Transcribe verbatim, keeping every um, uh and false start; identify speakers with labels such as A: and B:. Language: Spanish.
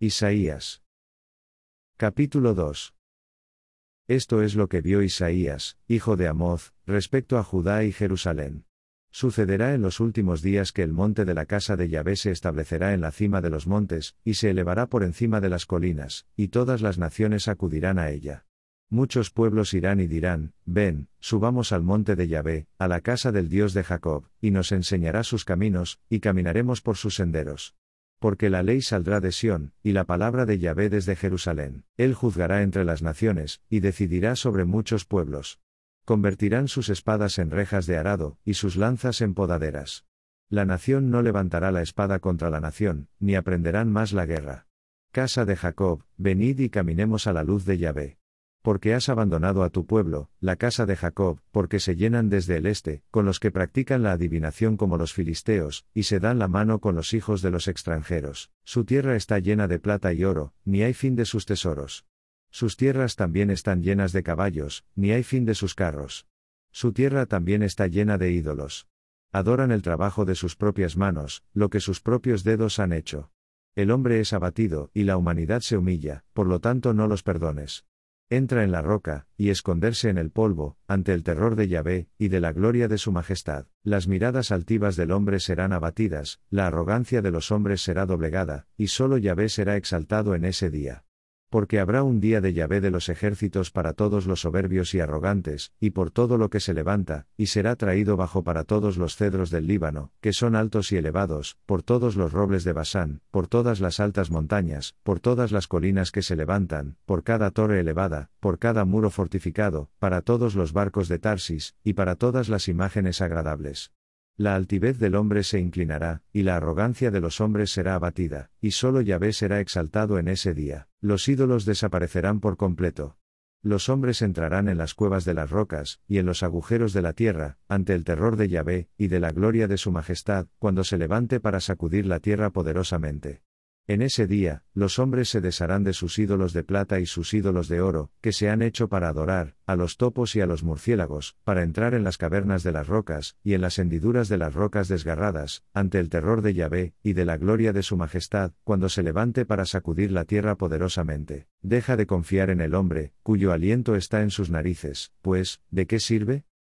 A: Isaías. Capítulo dos. Esto es lo que vio Isaías, hijo de Amoz, respecto a Judá y Jerusalén. Sucederá en los últimos días que el monte de la casa de Yahvé se establecerá en la cima de los montes, y se elevará por encima de las colinas, y todas las naciones acudirán a ella. Muchos pueblos irán y dirán, ven, subamos al monte de Yahvé, a la casa del Dios de Jacob, y nos enseñará sus caminos, y caminaremos por sus senderos. Porque la ley saldrá de Sión, y la palabra de Yahvé desde Jerusalén. Él juzgará entre las naciones, y decidirá sobre muchos pueblos. Convertirán sus espadas en rejas de arado, y sus lanzas en podaderas. La nación no levantará la espada contra la nación, ni aprenderán más la guerra. Casa de Jacob, venid y caminemos a la luz de Yahvé. Porque has abandonado a tu pueblo, la casa de Jacob, porque se llenan desde el este, con los que practican la adivinación como los filisteos, y se dan la mano con los hijos de los extranjeros. Su tierra está llena de plata y oro, ni hay fin de sus tesoros. Sus tierras también están llenas de caballos, ni hay fin de sus carros. Su tierra también está llena de ídolos. Adoran el trabajo de sus propias manos, lo que sus propios dedos han hecho. El hombre es abatido, y la humanidad se humilla, por lo tanto no los perdones. Entra en la roca, y esconderse en el polvo, ante el terror de Yahvé, y de la gloria de su majestad. Las miradas altivas del hombre serán abatidas, la arrogancia de los hombres será doblegada, y solo Yahvé será exaltado en ese día. Porque habrá un día de Yahvé de los ejércitos para todos los soberbios y arrogantes, y por todo lo que se levanta, y será traído bajo para todos los cedros del Líbano, que son altos y elevados, por todos los robles de Basán, por todas las altas montañas, por todas las colinas que se levantan, por cada torre elevada, por cada muro fortificado, para todos los barcos de Tarsis, y para todas las imágenes agradables. La altivez del hombre se inclinará, y la arrogancia de los hombres será abatida, y solo Yahvé será exaltado en ese día. Los ídolos desaparecerán por completo. Los hombres entrarán en las cuevas de las rocas, y en los agujeros de la tierra, ante el terror de Yahvé, y de la gloria de su majestad, cuando se levante para sacudir la tierra poderosamente. En ese día, los hombres se desharán de sus ídolos de plata y sus ídolos de oro, que se han hecho para adorar, a los topos y a los murciélagos, para entrar en las cavernas de las rocas, y en las hendiduras de las rocas desgarradas, ante el terror de Yahvé, y de la gloria de su majestad, cuando se levante para sacudir la tierra poderosamente. Deja de confiar en el hombre, cuyo aliento está en sus narices, pues, ¿de qué sirve?